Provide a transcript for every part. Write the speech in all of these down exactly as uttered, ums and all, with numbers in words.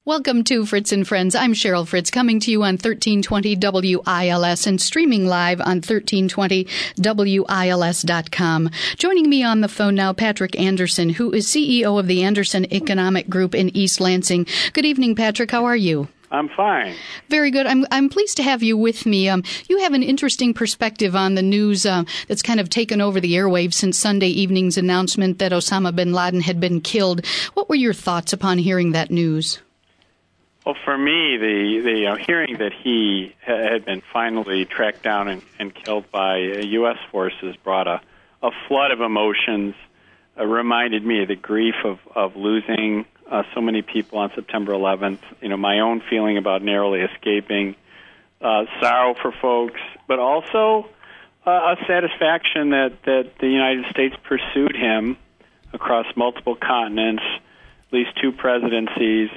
Welcome to Fritz and Friends. I'm Cheryl Fritz, coming to you on thirteen twenty W I L S and streaming live on thirteen twenty W I L S dot com. Joining me on the phone now, Patrick Anderson, who is C E O of the Anderson Economic Group in East Lansing. Good evening, Patrick. How are you? I'm fine. Very good. I'm I'm pleased to have you with me. Um, you have an interesting perspective on the news uh, that's kind of taken over the airwaves since Sunday evening's announcement that Osama bin Laden had been killed. What were your thoughts upon hearing that news? Well, for me, the, the uh, hearing that he ha- had been finally tracked down and, and killed by uh, U S forces brought a, a flood of emotions, uh, reminded me of the grief of, of losing uh, so many people on September eleventh, you know, my own feeling about narrowly escaping, uh, sorrow for folks, but also uh, a satisfaction that, that the United States pursued him across multiple continents, at least two presidencies,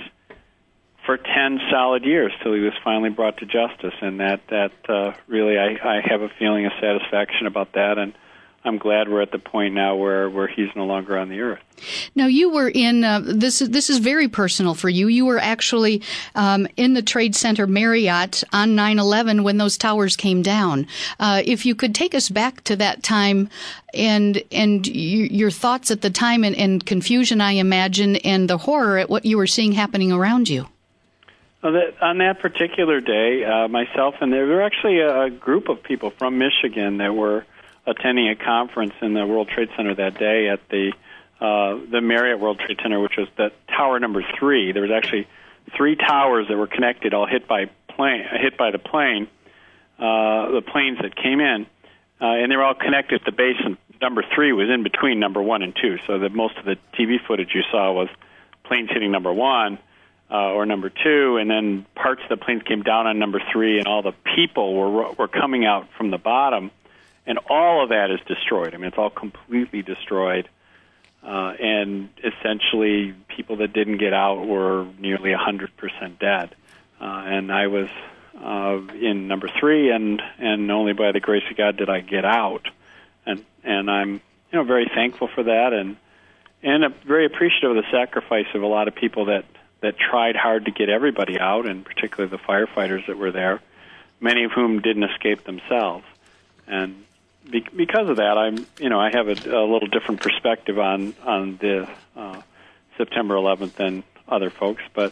for ten solid years till he was finally brought to justice, and that that uh, really I, I have a feeling of satisfaction about that, and I'm glad we're at the point now where, where he's no longer on the earth. Now, you were in uh, this. This is very personal for you. You were actually um, in the Trade Center Marriott on nine eleven when those towers came down. Uh, if you could take us back to that time and and y- your thoughts at the time and, and confusion, I imagine, and the horror at what you were seeing happening around you. Well, that, on that particular day, uh, myself and there were actually a, a group of people from Michigan that were attending a conference in the World Trade Center that day at the uh, the Marriott World Trade Center, which was the tower number three. There was actually three towers that were connected, all hit by plane, hit by the plane, uh, the planes that came in, uh, and they were all connected at the base. And number three was in between number one and two, so that most of the T V footage you saw was planes hitting number one. Uh, or number two, and then parts of the planes came down on number three, and all the people were were coming out from the bottom, and all of that is destroyed. I mean, it's all completely destroyed, uh, and essentially people that didn't get out were nearly one hundred percent dead. Uh, and I was uh, in number three, and, and only by the grace of God did I get out. And and I'm you know very thankful for that, and and uh, very appreciative of the sacrifice of a lot of people that that tried hard to get everybody out, and particularly the firefighters that were there, many of whom didn't escape themselves. And be- because of that, I'm, you know, I have a, a little different perspective on on the uh, September eleventh than other folks, but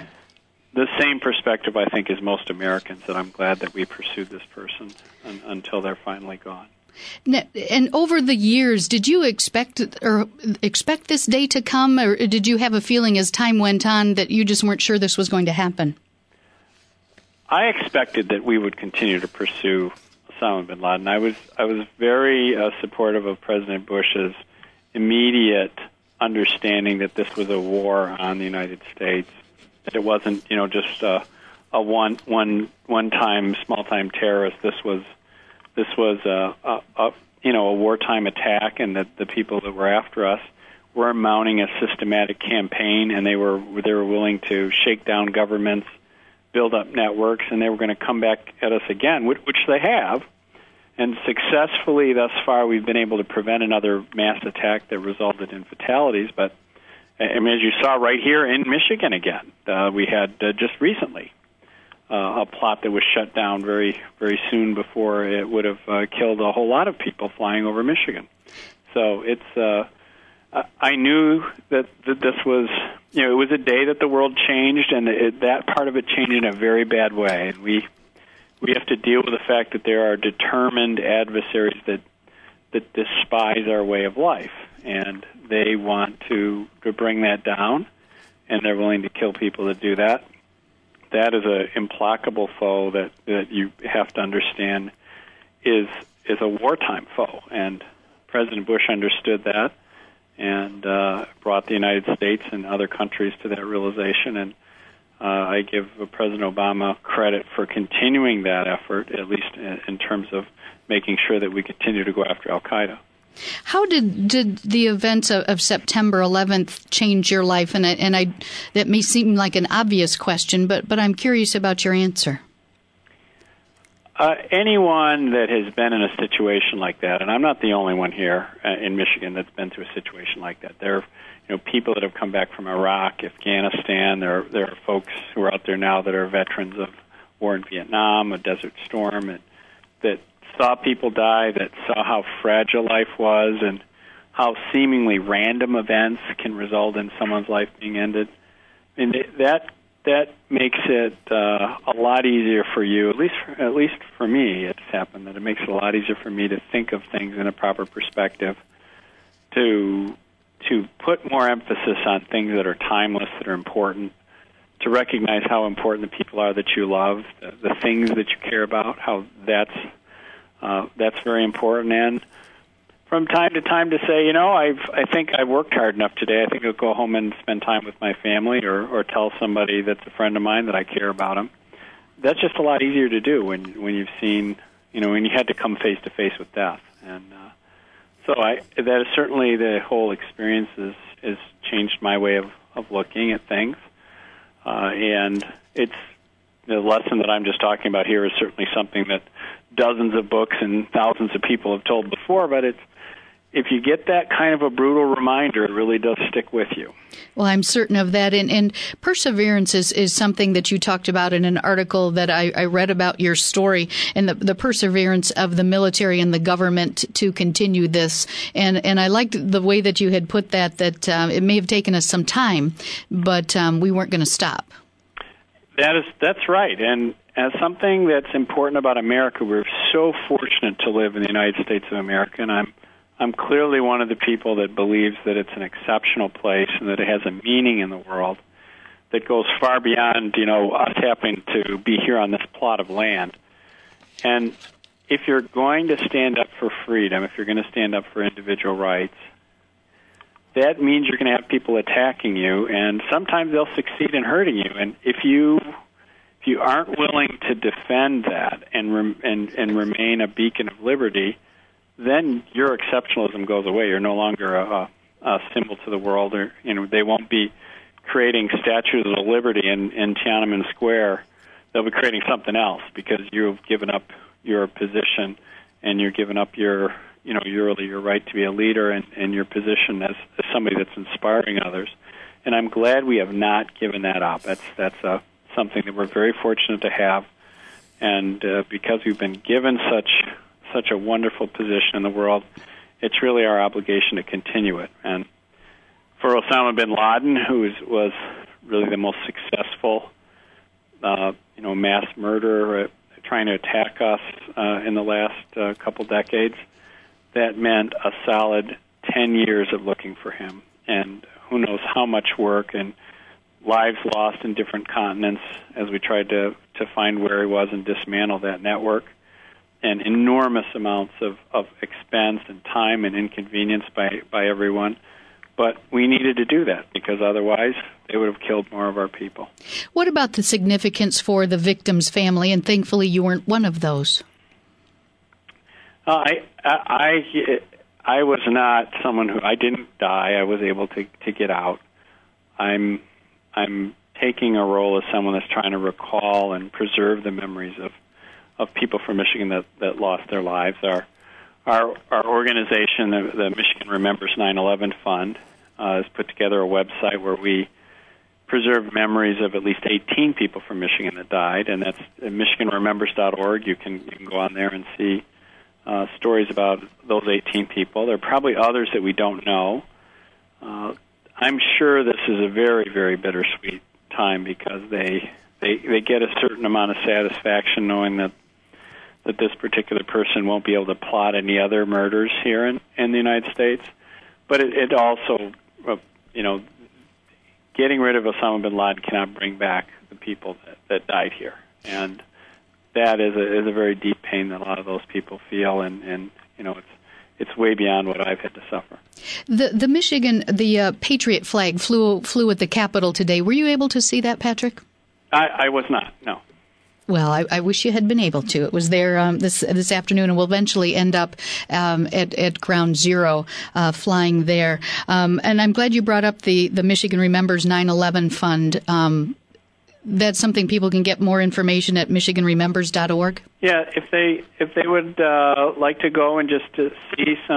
the same perspective I think is most Americans. That I'm glad that we pursued this person un- until they're finally gone. And over the years, did you expect or expect this day to come, or did you have a feeling as time went on that you just weren't sure this was going to happen? I expected that we would continue to pursue Osama bin Laden. I was I was very uh, supportive of President Bush's immediate understanding that this was a war on the United States. That it wasn't, you know, just a, a one one one time small time terrorist. This was. This was a, a, a you know a wartime attack, and that the people that were after us were mounting a systematic campaign, and they were they were willing to shake down governments, build up networks, and they were going to come back at us again, which, which they have, and successfully thus far we've been able to prevent another mass attack that resulted in fatalities. But I mean, as you saw right here in Michigan again, uh, we had uh, just recently. Uh, a plot that was shut down very, very soon before it would have uh, killed a whole lot of people flying over Michigan. So it's, uh, I knew that, that this was, you know, it was a day that the world changed, and it, that part of it changed in a very bad way. And we, we have to deal with the fact that there are determined adversaries that, that despise our way of life, and they want to, to bring that down, and they're willing to kill people to do that. That is an implacable foe that, that you have to understand is is a wartime foe. And President Bush understood that and uh, brought the United States and other countries to that realization. And uh, I give President Obama credit for continuing that effort, at least in, in terms of making sure that we continue to go after al-Qaeda. How did, did the events of, of September eleventh change your life? And I, and I that may seem like an obvious question, but but I'm curious about your answer. Uh, anyone that has been in a situation like that, and I'm not the only one here uh, in Michigan that's been through a situation like that. There, you know, people that have come back from Iraq, Afghanistan. There, there are folks who are out there now that are veterans of war in Vietnam, a Desert Storm, and that saw people die, that saw how fragile life was, and how seemingly random events can result in someone's life being ended. And that that makes it uh, a lot easier for you, at least for, at least for me, it's happened that it makes it a lot easier for me to think of things in a proper perspective, to to put more emphasis on things that are timeless, that are important, to recognize how important the people are that you love, the, the things that you care about, how that's uh, that's very important. And from time to time to say, you know, I've I think I've worked hard enough today. I think I'll go home and spend time with my family, or, or tell somebody that's a friend of mine that I care about them. That's just a lot easier to do when when you've seen, you know, when you had to come face to face with death. And uh, so I that is certainly the whole experience has, has changed my way of, of looking at things. Uh, and it's the lesson that I'm just talking about here is certainly something that dozens of books and thousands of people have told before, but it's if you get that kind of a brutal reminder, it really does stick with you. Well, I'm certain of that. And, and perseverance is, is something that you talked about in an article that I, I read about your story, and the, the perseverance of the military and the government to continue this. And, and I liked the way that you had put that, that um, it may have taken us some time, but um, we weren't going to stop. That is, that's right. And as something that's important about America, we're so fortunate to live in the United States of America, and I'm I'm clearly one of the people that believes that it's an exceptional place and that it has a meaning in the world that goes far beyond, you know, us happening to be here on this plot of land. And if you're going to stand up for freedom, if you're going to stand up for individual rights, that means you're going to have people attacking you, and sometimes they'll succeed in hurting you. And if you if you aren't willing to defend that and rem, and, and remain a beacon of liberty, then your exceptionalism goes away. You're no longer a, a symbol to the world, or you know they won't be creating statues of liberty in, in Tiananmen Square. They'll be creating something else because you've given up your position and you're giving up your you know your your right to be a leader and, and your position as, as somebody that's inspiring others. And I'm glad we have not given that up. That's that's a, something that we're very fortunate to have, and uh, because we've been given such. such a wonderful position in the world, it's really our obligation to continue it. And for Osama bin Laden, who was, was really the most successful, uh, you know, mass murderer uh, trying to attack us uh, in the last uh, couple decades, that meant a solid ten years of looking for him. And who knows how much work and lives lost in different continents as we tried to, to find where he was and dismantle that network. And enormous amounts of, of expense and time and inconvenience by, by everyone. But we needed to do that because otherwise they would have killed more of our people. What about the significance for the victim's family? And thankfully you weren't one of those. Uh, I, I, I was not someone who, I didn't die. I was able to, to get out. I'm, I'm taking a role as someone that's trying to recall and preserve the memories of of people from Michigan that, that lost their lives. Our our, our organization, the, the Michigan Remembers nine eleven Fund, uh, has put together a website where we preserve memories of at least eighteen people from Michigan that died, and that's michigan remembers dot org. You can you can go on there and see uh, stories about those eighteen people. There are probably others that we don't know. Uh, I'm sure this is a very, very bittersweet time because they they they get a certain amount of satisfaction knowing that that this particular person won't be able to plot any other murders here in, in the United States. But it, it also, uh, you know, getting rid of Osama bin Laden cannot bring back the people that, that died here. And that is a, is a very deep pain that a lot of those people feel, and, and you know, it's it's way beyond what I've had to suffer. The the Michigan, the uh, Patriot flag flew flew at the Capitol today. Were you able to see that, Patrick? I, I was not, no. Well, I, I wish you had been able to. It was there um, this this afternoon, and will eventually end up um, at, at Ground Zero, uh, flying there. Um, and I'm glad you brought up the, the Michigan Remembers nine eleven Fund. Um, that's something people can get more information at michigan remembers dot org. Yeah, if they if they would uh, like to go and just to see some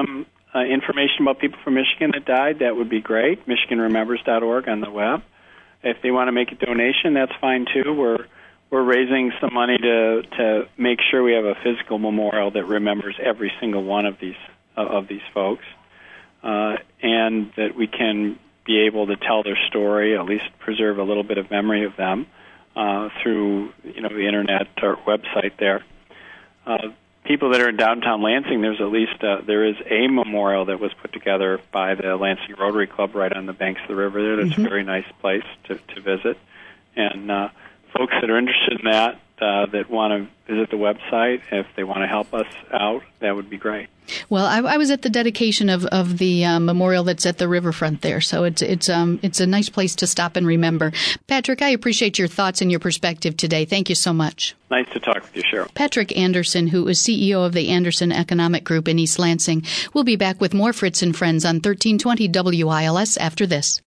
uh, information about people from Michigan that died, that would be great. Michigan Remembers dot org on the web. If they want to make a donation, that's fine too. We're we're raising some money to to make sure we have a physical memorial that remembers every single one of these uh, of these folks, uh, and that we can be able to tell their story, at least preserve a little bit of memory of them uh, through you know the internet or website there. Uh, people that are in downtown Lansing, there's at least uh, there is a memorial that was put together by the Lansing Rotary Club right on the banks of the river there. That's mm-hmm. a very nice place to, to visit. And uh, folks that are interested in that, uh, that want to visit the website, if they want to help us out, that would be great. Well, I, I was at the dedication of, of the uh, memorial that's at the riverfront there, so it's it's um it's a nice place to stop and remember. Patrick, I appreciate your thoughts and your perspective today. Thank you so much. Nice to talk with you, Cheryl. Patrick Anderson, who is C E O of the Anderson Economic Group in East Lansing. We'll be back with more Fritz and Friends on thirteen twenty W I L S after this.